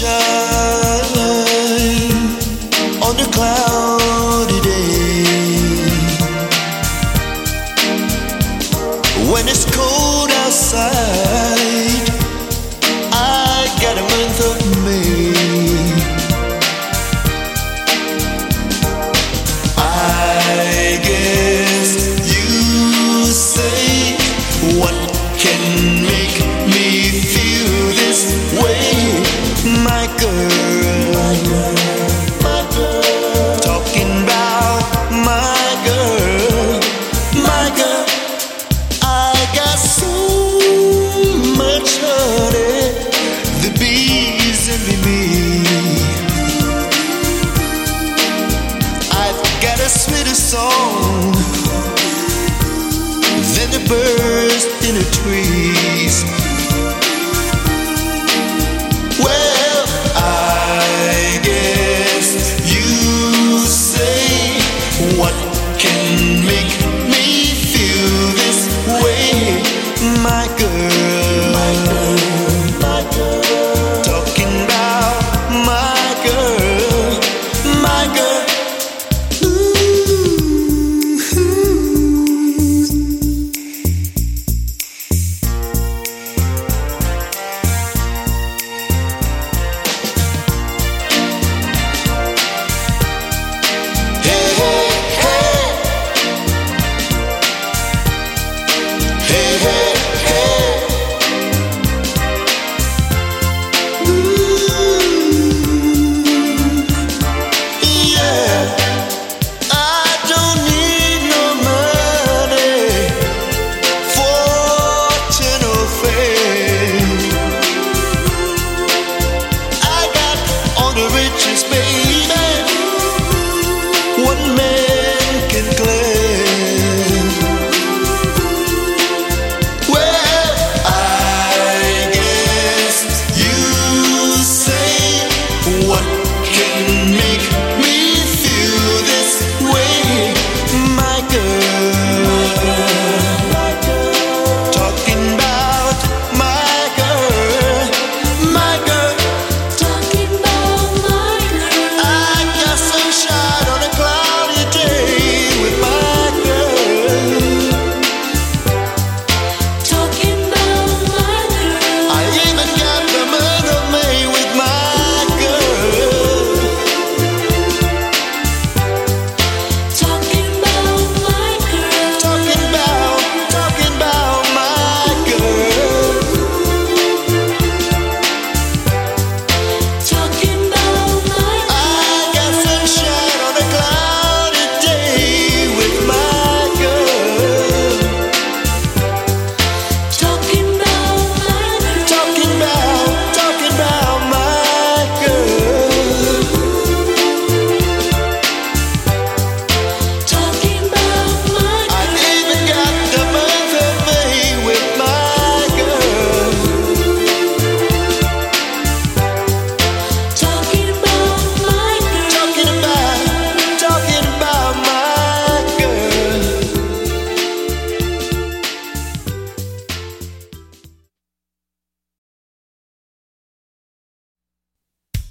on a cloudy day. When it's cold outside, I got a month of May. I guess you say, what can make me feel this way? My girl, my girl, talking about my girl, my girl. I got so much honey, the bees envy me. I've got a sweeter song than the birds in the trees.